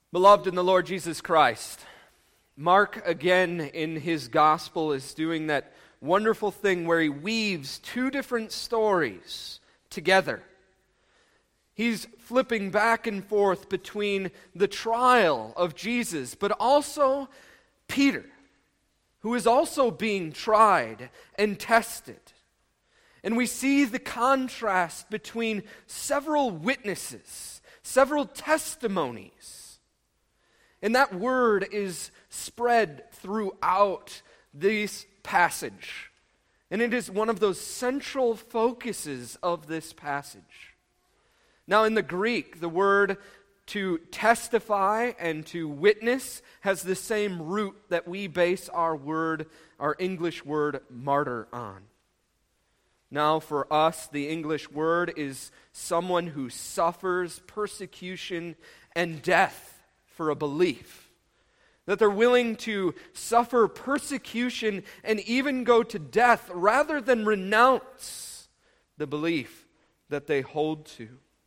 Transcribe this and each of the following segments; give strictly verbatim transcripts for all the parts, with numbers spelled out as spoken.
Beloved in the Lord Jesus Christ, Mark again in his gospel is doing that wonderful thing where he weaves two different stories together. He's flipping back and forth between the trial of Jesus, but also Peter, who is also being tried and tested. And we see the contrast between several witnesses, several testimonies. And that word is spread throughout this passage. And it is one of those central focuses of this passage. Now, in the Greek, the word to testify and to witness has the same root that we base our word, our English word, martyr on. Now, for us, the English word is someone who suffers persecution and death for a belief. That they're willing to suffer persecution and even go to death rather than renounce the belief that they hold to.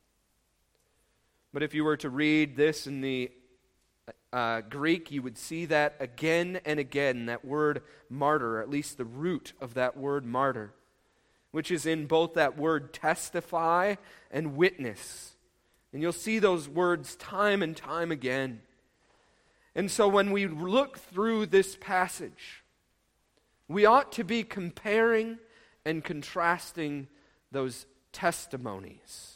But if you were to read this in the uh, Greek, you would see that again and again, that word martyr, or at least the root of that word martyr, which is in both that word testify and witness. And you'll see those words time and time again. And so when we look through this passage, we ought to be comparing and contrasting those testimonies.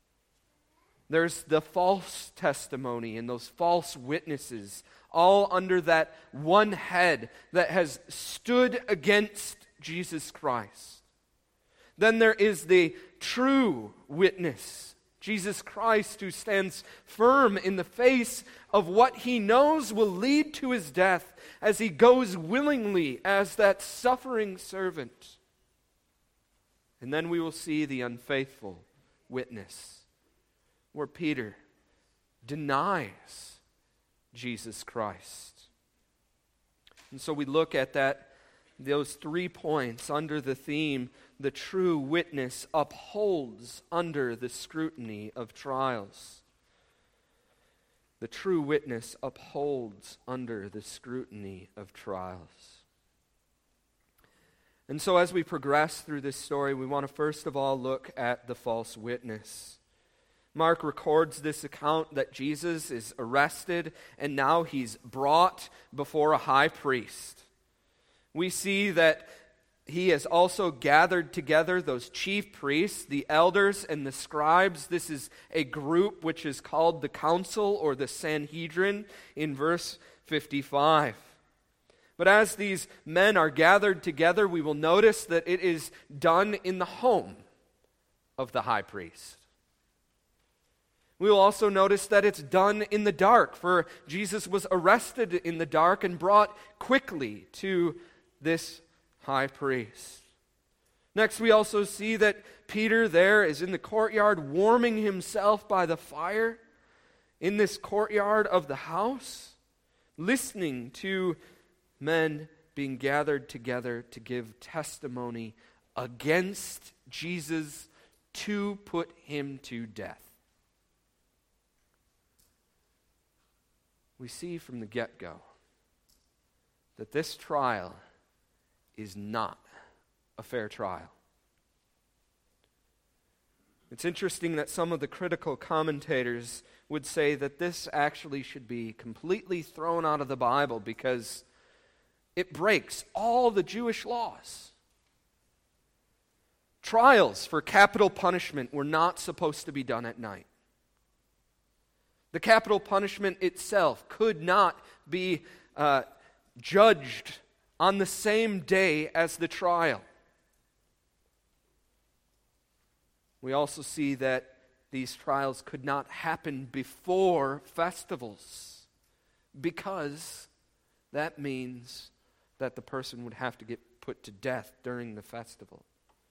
There's the false testimony and those false witnesses, all under that one head that has stood against Jesus Christ. Then there is the true witness, Jesus Christ, who stands firm in the face of what he knows will lead to his death as he goes willingly as that suffering servant. And then we will see the unfaithful witness, where Peter denies Jesus Christ. And so we look at that, those three points under the theme, the true witness upholds under the scrutiny of trials. The true witness upholds under the scrutiny of trials. And so as we progress through this story, we want to first of all look at the false witness. Mark records this account that Jesus is arrested and now he's brought before a high priest. We see that he has also gathered together those chief priests, the elders, and the scribes. This is a group which is called the council or the Sanhedrin in verse fifty-five. But as these men are gathered together, we will notice that it is done in the home of the high priest. We will also notice that it's done in the dark, for Jesus was arrested in the dark and brought quickly to this high priest. Next, we also see that Peter there is in the courtyard warming himself by the fire in this courtyard of the house, listening to men being gathered together to give testimony against Jesus to put him to death. We see from the get-go that this trial is not a fair trial. It's interesting that some of the critical commentators would say that this actually should be completely thrown out of the Bible because it breaks all the Jewish laws. Trials for capital punishment were not supposed to be done at night. The capital punishment itself could not be uh, judged on the same day as the trial. We also see that these trials could not happen before festivals because that means that the person would have to get put to death during the festival.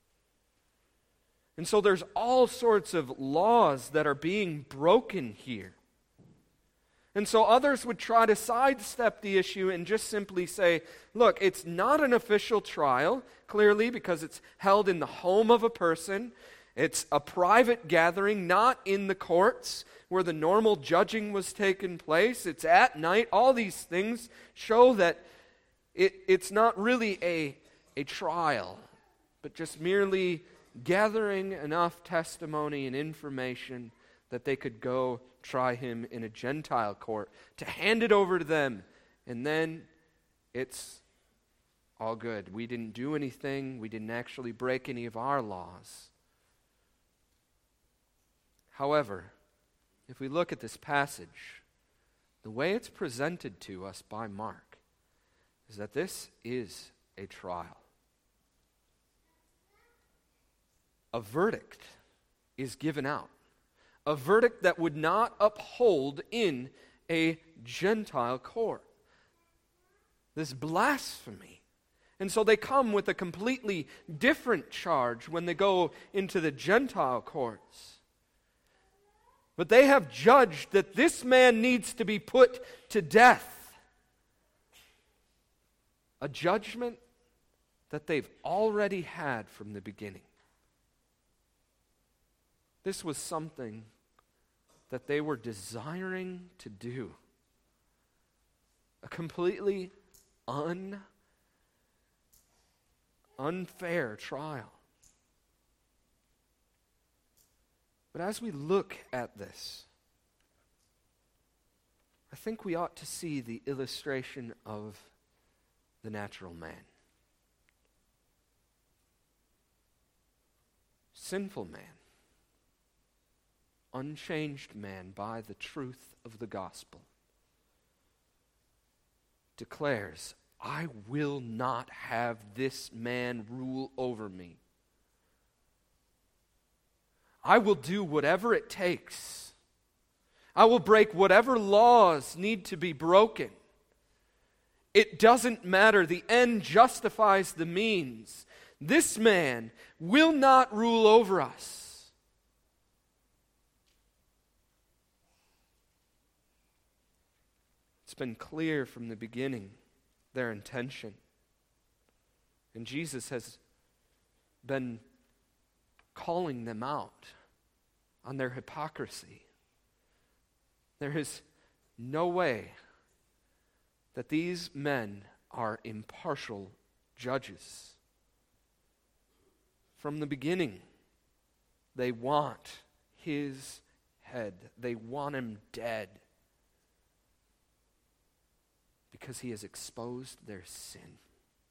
And so there's all sorts of laws that are being broken here. And so others would try to sidestep the issue and just simply say, look, it's not an official trial, clearly, because it's held in the home of a person, It's a private gathering, not in the courts where the normal judging was taking place. It's at night. All these things show that it, it's not really a, a trial, but just merely gathering enough testimony and information that they could go try him in a Gentile court, to hand it over to them, and then it's all good. We didn't do anything. We didn't actually break any of our laws. However, if we look at this passage, the way it's presented to us by Mark is that this is a trial. A verdict is given out. A verdict that would not uphold in a Gentile court. This blasphemy. And so they come with a completely different charge when they go into the Gentile courts. But they have judged that this man needs to be put to death. A judgment that they've already had from the beginning. This was something that they were desiring to do. A completely un, unfair trial. But as we look at this, I think we ought to see the illustration of the natural man. Sinful man. Unchanged man by the truth of the gospel. Declares, I will not have this man rule over me. I will do whatever it takes. I will break whatever laws need to be broken. It doesn't matter. The end justifies the means. This man will not rule over us. It's been clear from the beginning their intention. And Jesus has been calling them out on their hypocrisy. There is no way that these men are impartial judges. From the beginning, they want his head. They want him dead because he has exposed their sin.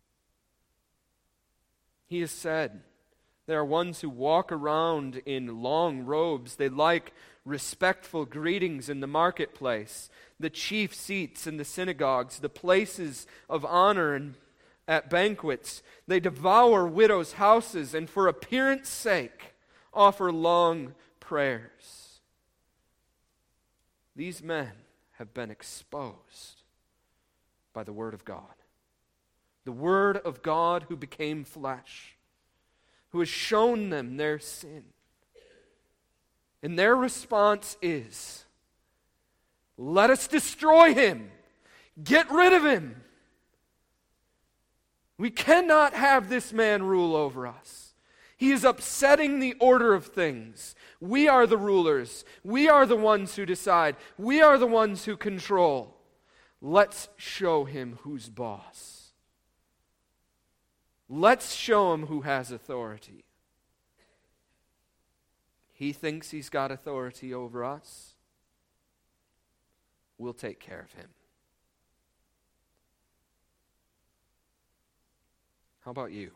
He has said, there are ones who walk around in long robes. They like respectful greetings in the marketplace, the chief seats in the synagogues, the places of honor and at banquets. They devour widows' houses and for appearance sake offer long prayers. These men have been exposed by the Word of God. The Word of God who became flesh, who has shown them their sin. And their response is, let us destroy him. Get rid of him. We cannot have this man rule over us. He is upsetting the order of things. We are the rulers. We are the ones who decide. We are the ones who control. Let's show him who's boss. Let's show him who has authority. He thinks he's got authority over us. We'll take care of him. How about you?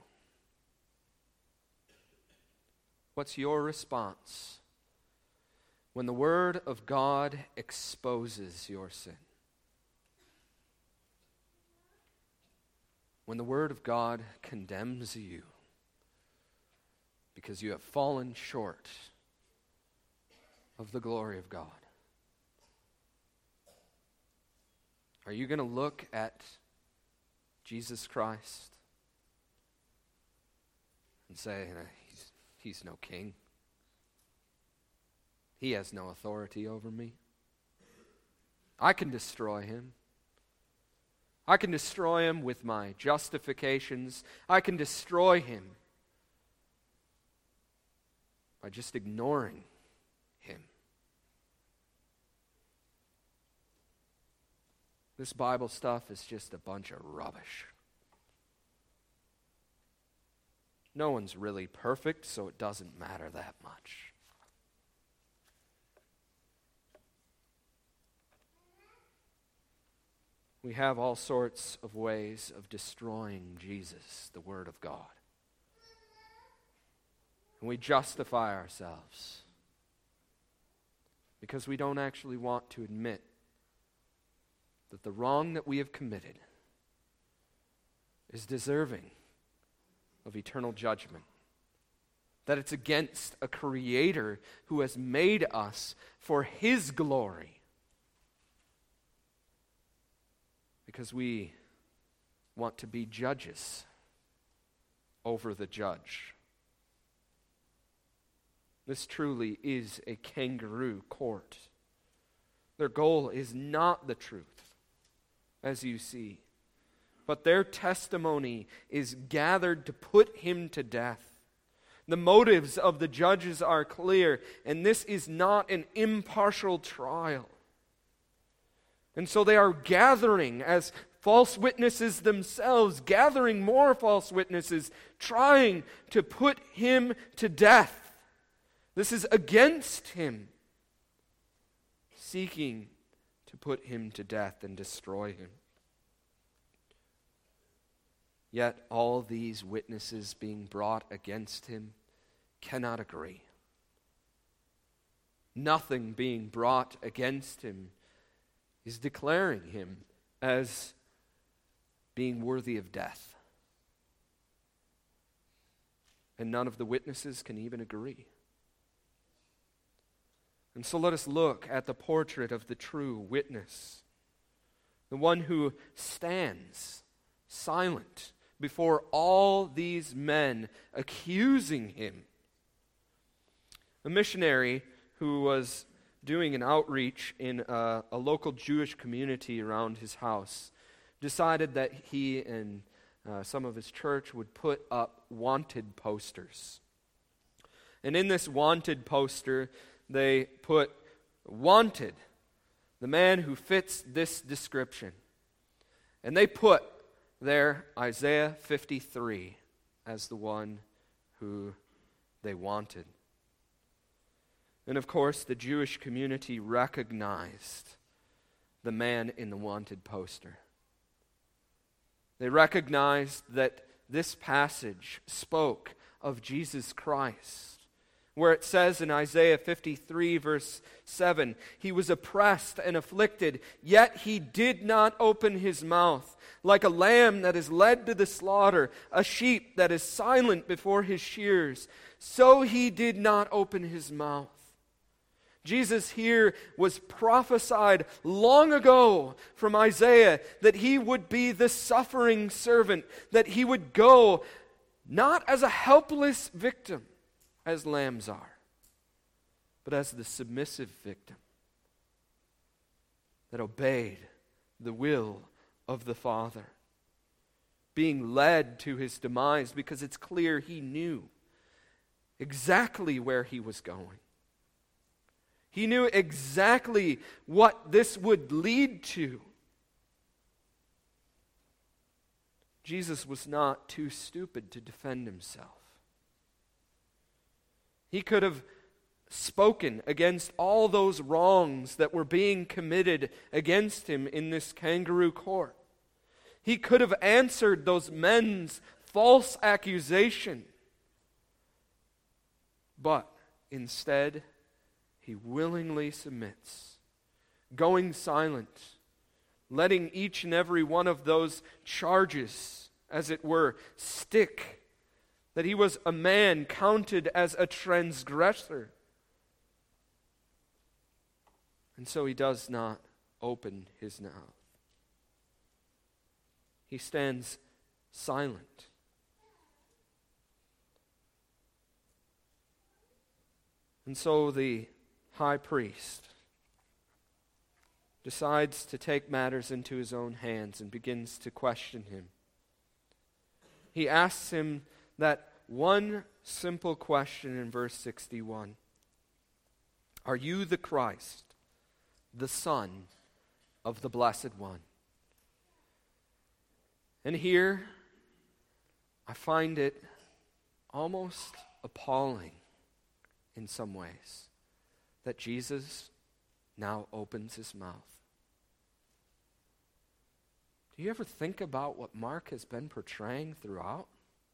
What's your response when the Word of God exposes your sin? When the Word of God condemns you because you have fallen short of the glory of God? Are you going to look at Jesus Christ and say, he's, he's no king? He has no authority over me. I can destroy him. I can destroy him with my justifications. I can destroy him by just ignoring him. This Bible stuff is just a bunch of rubbish. No one's really perfect, so it doesn't matter that much. We have all sorts of ways of destroying Jesus, the Word of God. And we justify ourselves because we don't actually want to admit that the wrong that we have committed is deserving of eternal judgment. That it's against a Creator who has made us for His glory. Because we want to be judges over the judge. This truly is a kangaroo court. Their goal is not the truth, as you see, but their testimony is gathered to put him to death. The motives of the judges are clear, and this is not an impartial trial. And so they are gathering as false witnesses themselves, gathering more false witnesses, trying to put him to death. This is against him, seeking to put him to death and destroy him. Yet all these witnesses being brought against him cannot agree. Nothing being brought against him is declaring him as being worthy of death. And none of the witnesses can even agree. And so let us look at the portrait of the true witness, the one who stands silent before all these men accusing him. A missionary who was doing an outreach in a, a local Jewish community around his house decided that he and uh, some of his church would put up wanted posters. And in this wanted poster, they put, "Wanted, the man who fits this description." And they put there Isaiah fifty-three as the one who they wanted. And of course, the Jewish community recognized the man in the wanted poster. They recognized that this passage spoke of Jesus Christ, where it says in Isaiah fifty-three, verse seven, "He was oppressed and afflicted, yet he did not open his mouth. Like a lamb that is led to the slaughter, a sheep that is silent before his shears, so he did not open his mouth." Jesus here was prophesied long ago from Isaiah that he would be the suffering servant, that he would go not as a helpless victim, as lambs are, but as the submissive victim that obeyed the will of the Father, being led to his demise because it's clear he knew exactly where he was going. He knew exactly what this would lead to. Jesus was not too stupid to defend himself. He could have spoken against all those wrongs that were being committed against him in this kangaroo court. He could have answered those men's false accusation. But instead, he willingly submits, going silent, letting each and every one of those charges, as it were, stick, that he was a man counted as a transgressor. And so he does not open his mouth. He stands silent. And so the high priest decides to take matters into his own hands and begins to question him. He asks him that one simple question in verse sixty-one. Are you the Christ, the Son of the Blessed One? And here, I find it almost appalling in some ways that Jesus now opens his mouth. Do you ever think about what Mark has been portraying throughout?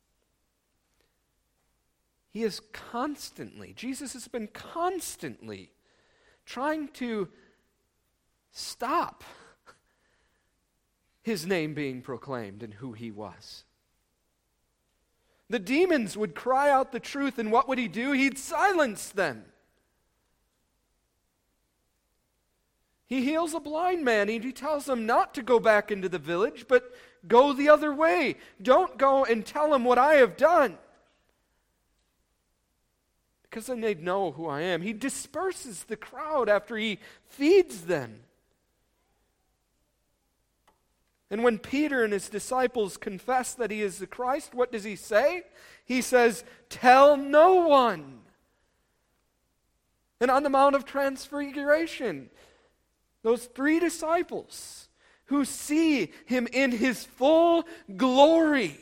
He is constantly, Jesus has been constantly trying to stop his name being proclaimed and who he was. The demons would cry out the truth, and what would he do? He'd silence them. He heals a blind man, and he tells him not to go back into the village, but go the other way. Don't go and tell him what I have done, because then they'd know who I am. He disperses the crowd after he feeds them. And when Peter and his disciples confess that he is the Christ, what does he say? He says, tell no one. And on the Mount of Transfiguration, those three disciples who see him in his full glory,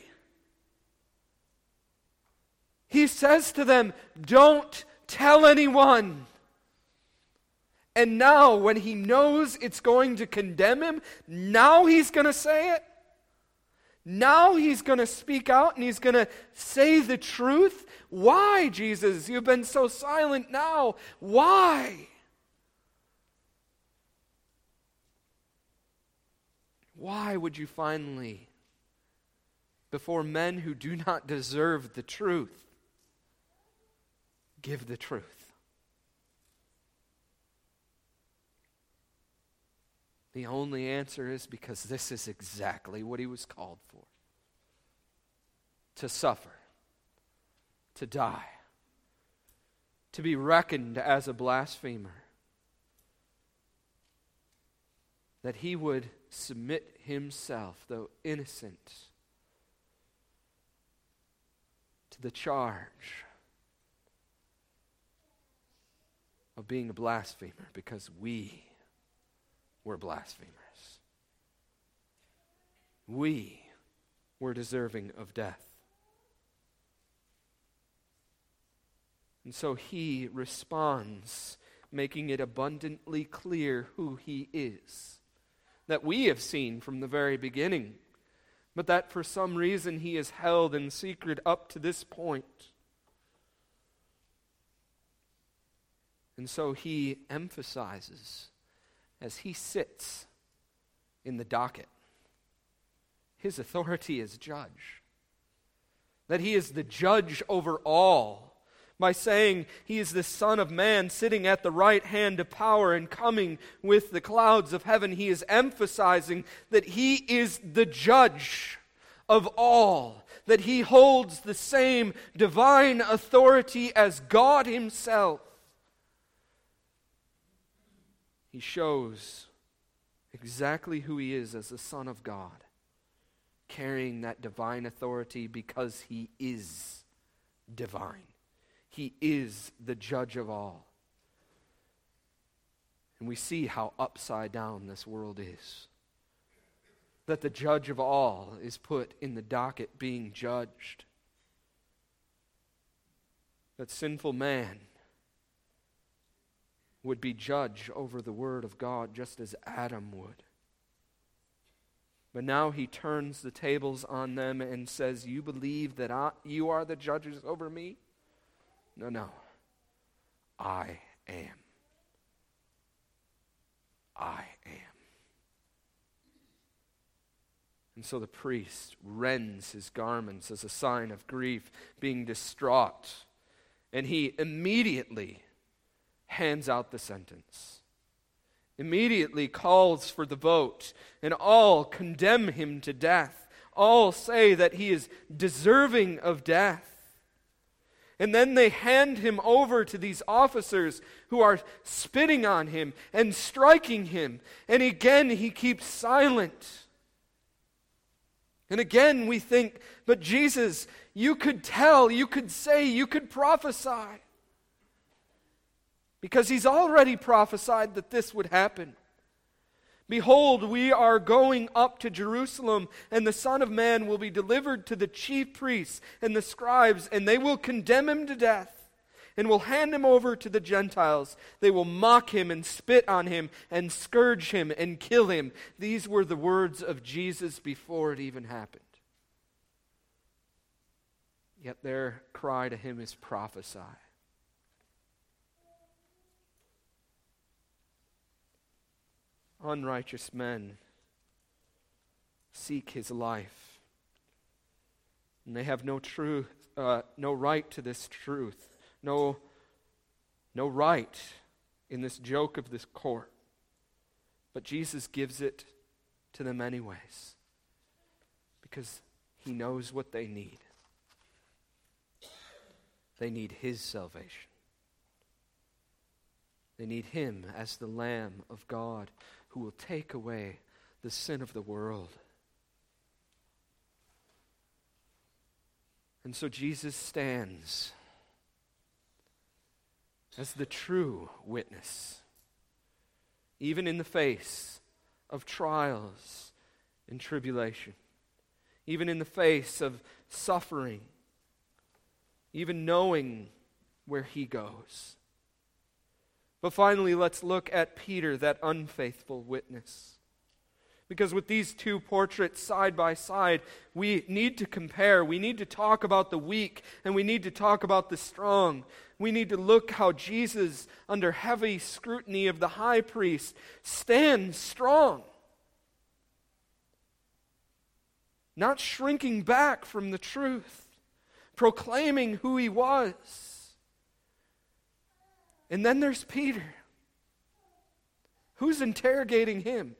he says to them, don't tell anyone. And now, when he knows it's going to condemn him, now he's going to say it. Now he's going to speak out and he's going to say the truth. Why, Jesus? You've been so silent now. Why? Why would you finally, before men who do not deserve the truth, give the truth? The only answer is because this is exactly what he was called for. To suffer, to die, to be reckoned as a blasphemer. That he would submit himself, though innocent, to the charge of being a blasphemer because we were blasphemers. We were deserving of death. And so he responds, making it abundantly clear who he is, that we have seen from the very beginning, but that for some reason he is held in secret up to this point. And so he emphasizes, as he sits in the docket, his authority as judge, that he is the judge over all, by saying he is the Son of Man sitting at the right hand of power and coming with the clouds of heaven. He is emphasizing that he is the judge of all, that he holds the same divine authority as God himself. He shows exactly who he is as the Son of God, carrying that divine authority because he is divine. He is the judge of all. And we see how upside down this world is. That the judge of all is put in the docket being judged. That sinful man would be judge over the word of God just as Adam would. But now he turns the tables on them and says, you believe that I, you are the judges over me? No, no. I am. I am. And so the priest rends his garments as a sign of grief, being distraught. And he immediately hands out the sentence. Immediately calls for the vote, and all condemn him to death. All say that he is deserving of death. And then they hand him over to these officers who are spitting on him and striking him. And again he keeps silent. And again we think, but Jesus, you could tell, you could say, you could prophesy. Because he's already prophesied that this would happen. Behold, we are going up to Jerusalem, and the Son of Man will be delivered to the chief priests and the scribes, and they will condemn him to death, and will hand him over to the Gentiles. They will mock him and spit on him and scourge him and kill him. These were the words of Jesus before it even happened. Yet their cry to him is prophesy. Unrighteous men seek his life, and they have no truth, uh, no right to this truth, no, no right in this joke of this court. But Jesus gives it to them anyways, because he knows what they need. They need his salvation. They need him as the Lamb of God who will take away the sin of the world. And so Jesus stands as the true witness, even in the face of trials and tribulation, even in the face of suffering, even knowing where he goes. But finally, let's look at Peter, that unfaithful witness. Because with these two portraits side by side, we need to compare. We need to talk about the weak, and we need to talk about the strong. We need to look how Jesus, under heavy scrutiny of the high priest, stands strong. Not shrinking back from the truth, proclaiming who he was. And then there's Peter. Who's interrogating him?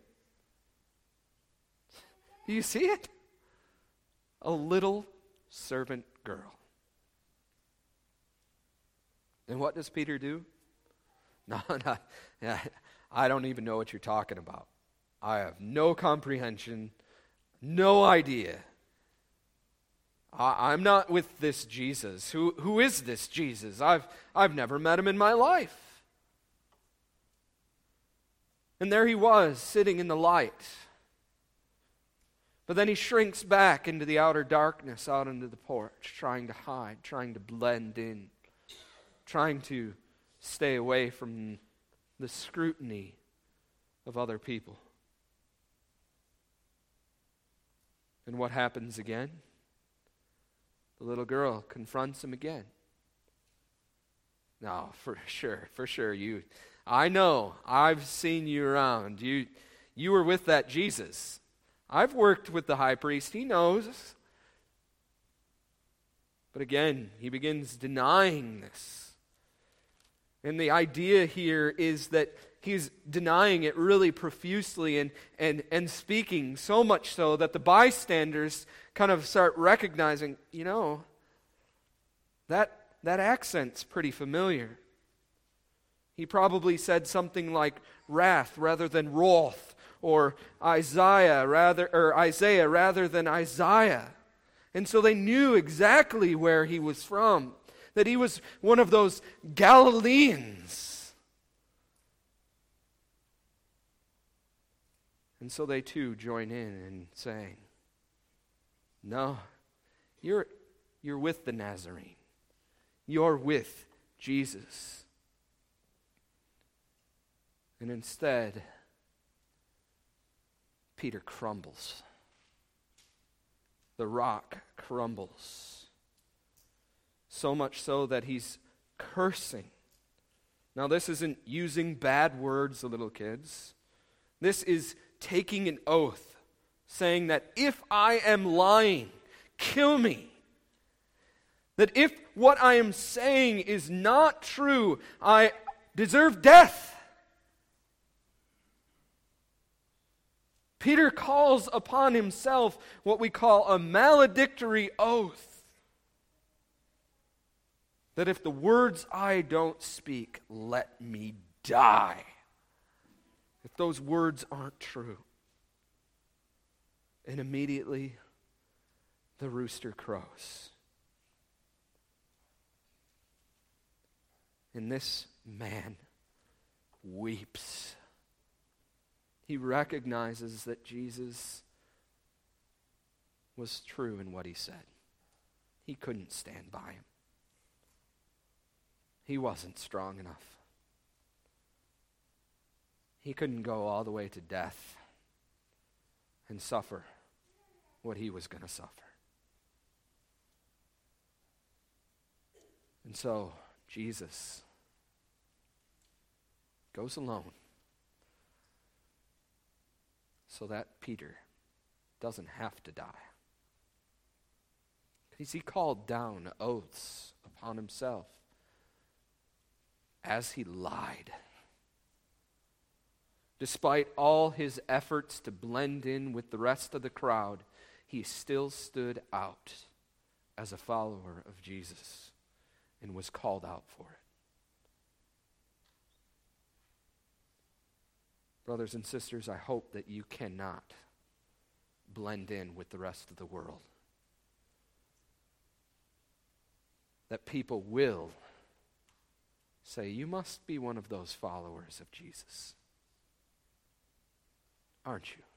Do you see it? A little servant girl. And what does Peter do? No, no, yeah, I don't even know what you're talking about. I have no comprehension, no idea. I, I'm not with this Jesus. Who, who is this Jesus? I've, I've never met him in my life. And there he was, sitting in the light. But then he shrinks back into the outer darkness, out into the porch, trying to hide, trying to blend in, trying to stay away from the scrutiny of other people. And what happens again? The little girl confronts him again. No, for sure, for sure. You, I know, I've seen you around. You, you were with that Jesus. I've worked with the high priest. He knows. But again, he begins denying this. And the idea here is that he's denying it really profusely and, and, and speaking so much so that the bystanders kind of start recognizing, you know, that, that accent's pretty familiar. He probably said something like wrath rather than wrath, or Isaiah rather or Isaiah rather than Isaiah. And so they knew exactly where he was from, that he was one of those Galileans. And so they too join in in saying, no, you're you're with the Nazarene. You're with Jesus. And instead, Peter crumbles. The rock crumbles. So much so that he's cursing. Now, this isn't using bad words, the little kids. This is taking an oath, saying that if I am lying, kill me. That if what I am saying is not true, I deserve death. Peter calls upon himself what we call a maledictory oath. That if the words I don't speak, let me die. If those words aren't true. And immediately the rooster crows. And this man weeps. He recognizes that Jesus was true in what he said. He couldn't stand by him. He wasn't strong enough. He couldn't go all the way to death and suffer what he was going to suffer. And so, Jesus goes alone so that Peter doesn't have to die. Because he called down oaths upon himself as he lied. Despite all his efforts to blend in with the rest of the crowd, he still stood out as a follower of Jesus and was called out for it. Brothers and sisters, I hope that you cannot blend in with the rest of the world. That people will say, you must be one of those followers of Jesus. Aren't you?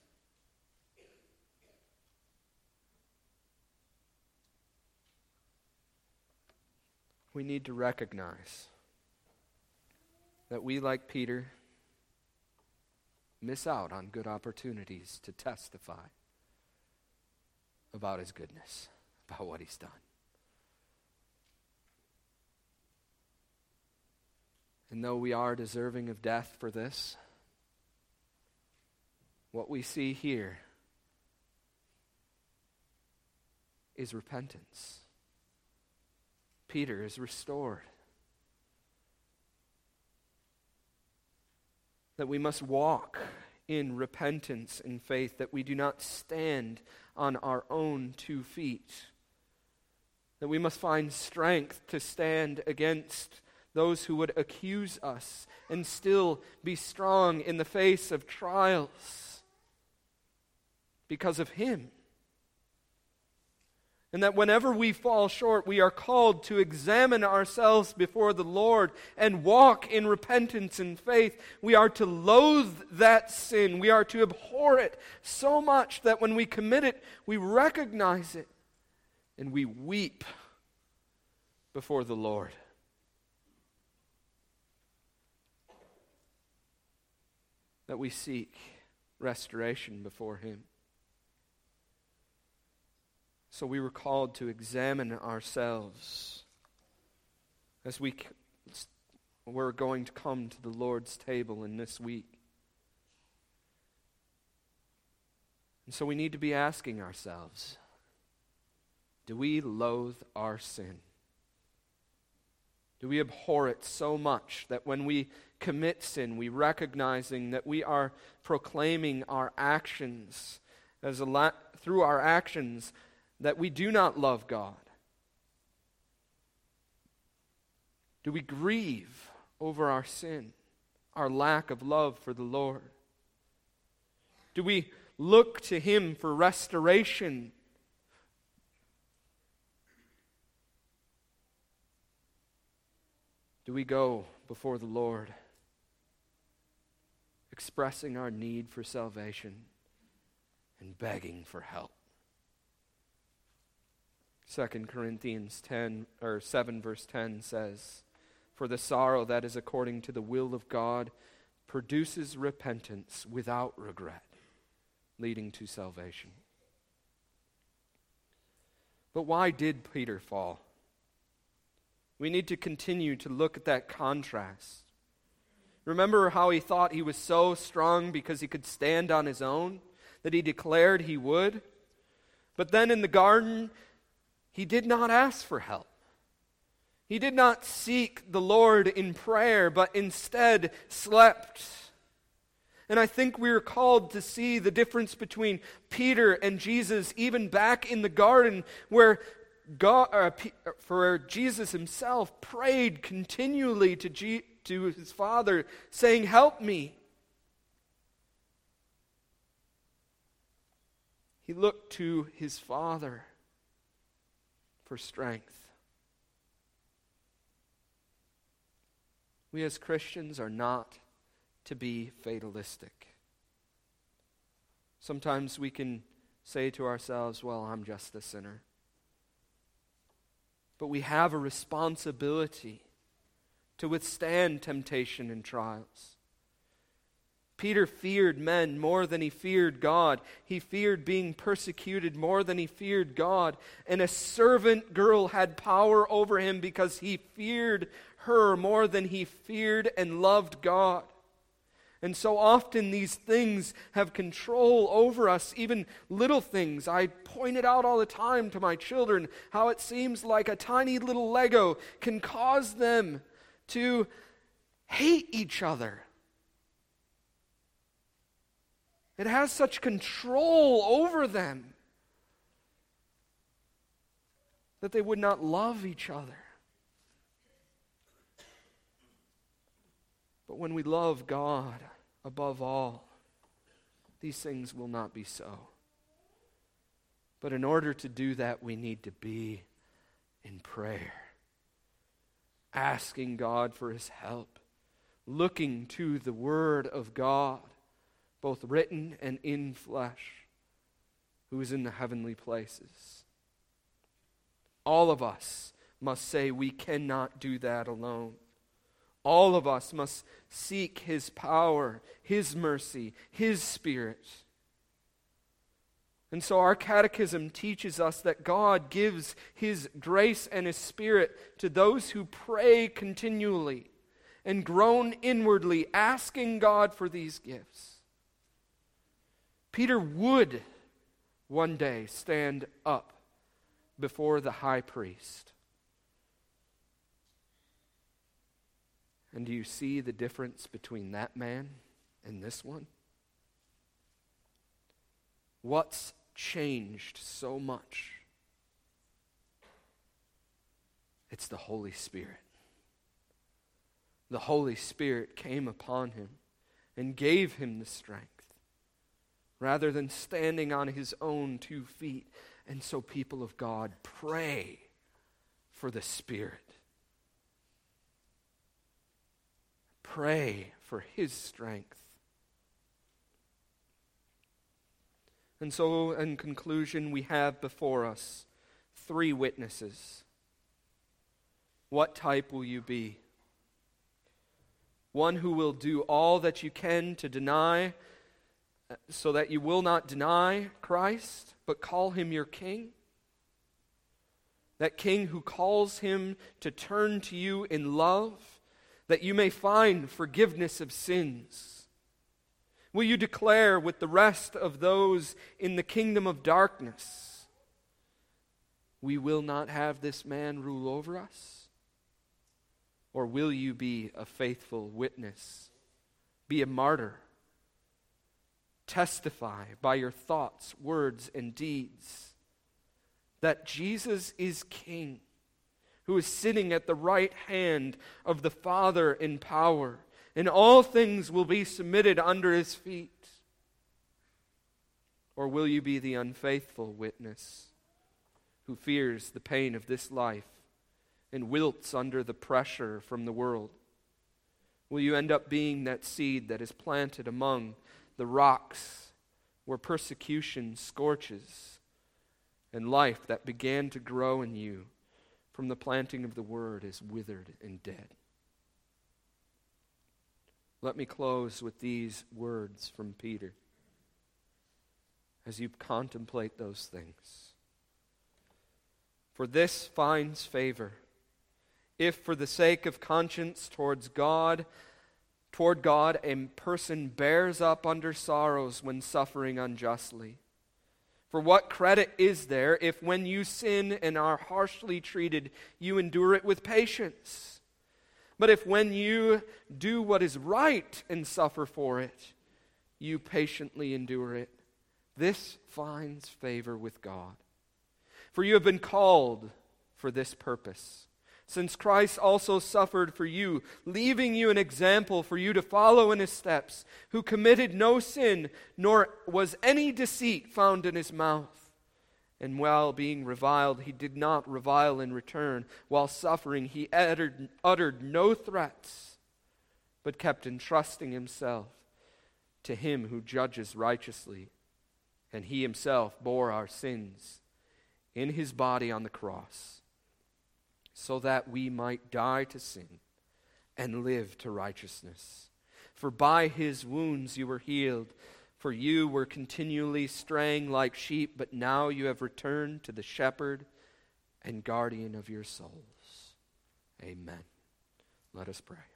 We need to recognize that we, like Peter, miss out on good opportunities to testify about his goodness, about what he's done. And though we are deserving of death for this, what we see here is repentance. Peter is restored. That we must walk in repentance and faith, that we do not stand on our own two feet. That we must find strength to stand against those who would accuse us and still be strong in the face of trials because of Him. And that whenever we fall short, we are called to examine ourselves before the Lord and walk in repentance and faith. We are to loathe that sin. We are to abhor it so much that when we commit it, we recognize it and we weep before the Lord. That we seek restoration before Him. So we were called to examine ourselves as we, we're going to come to the Lord's table in this week. And so we need to be asking ourselves, do we loathe our sin? Do we abhor it so much that when we commit sin, we recognizing that we are proclaiming our actions as a la- through our actions that we do not love God? Do we grieve over our sin, our lack of love for the Lord? Do we look to Him for restoration? Do we go before the Lord expressing our need for salvation and begging for help? Second Corinthians ten or seven verse ten says, "For the sorrow that is according to the will of God produces repentance without regret, leading to salvation." But why did Peter fall? We need to continue to look at that contrast. Remember how he thought he was so strong because he could stand on his own, that he declared he would? But then in the garden, he did not ask for help. He did not seek the Lord in prayer, but instead slept. And I think we're called to see the difference between Peter and Jesus, even back in the garden, where God, uh, for Jesus himself prayed continually to, G, to his Father, saying, "Help me." He looked to his Father for strength. We as Christians are not to be fatalistic. Sometimes we can say to ourselves, well, I'm just a sinner. But we have a responsibility to withstand temptation and trials. Peter feared men more than he feared God. He feared being persecuted more than he feared God. And a servant girl had power over him because he feared her more than he feared and loved God. And so often these things have control over us, even little things. I point it out all the time to my children, how it seems like a tiny little Lego can cause them to hate each other. It has such control over them that they would not love each other. But when we love God above all, these things will not be so. But in order to do that, we need to be in prayer, asking God for His help, looking to the Word of God, both written and in flesh, who is in the heavenly places. All of us must say we cannot do that alone. All of us must seek His power, His mercy, His Spirit. And so our catechism teaches us that God gives His grace and His Spirit to those who pray continually and groan inwardly, asking God for these gifts. Peter would one day stand up before the high priest. And do you see the difference between that man and this one? What's changed so much? It's the Holy Spirit. The Holy Spirit came upon him and gave him the strength, rather than standing on his own two feet. And so, people of God, pray for the Spirit. Pray for His strength. And so, in conclusion, we have before us three witnesses. What type will you be? One who will do all that you can to deny, so that you will not deny Christ, but call Him your King. That King who calls Him to turn to you in love, that you may find forgiveness of sins. Will you declare with the rest of those in the kingdom of darkness, we will not have this man rule over us? Or will you be a faithful witness, be a martyr, testify by your thoughts, words, and deeds that Jesus is King, who is sitting at the right hand of the Father in power, and all things will be submitted under His feet? Or will you be the unfaithful witness who fears the pain of this life and wilts under the pressure from the world? Will you end up being that seed that is planted among the rocks where persecution scorches, and life that began to grow in you from the planting of the Word is withered and dead? Let me close with these words from Peter as you contemplate those things. For this finds favor, if for the sake of conscience towards God, toward God, a person bears up under sorrows when suffering unjustly. For what credit is there if when you sin and are harshly treated, you endure it with patience? But if when you do what is right and suffer for it, you patiently endure it, this finds favor with God. For you have been called for this purpose, since Christ also suffered for you, leaving you an example for you to follow in His steps, who committed no sin, nor was any deceit found in His mouth. And while being reviled, He did not revile in return. While suffering, He uttered, uttered no threats, but kept entrusting himself to him who judges righteously. And he himself bore our sins in his body on the cross, so that we might die to sin and live to righteousness. For by his wounds you were healed, for you were continually straying like sheep, but now you have returned to the shepherd and guardian of your souls. Amen. Let us pray.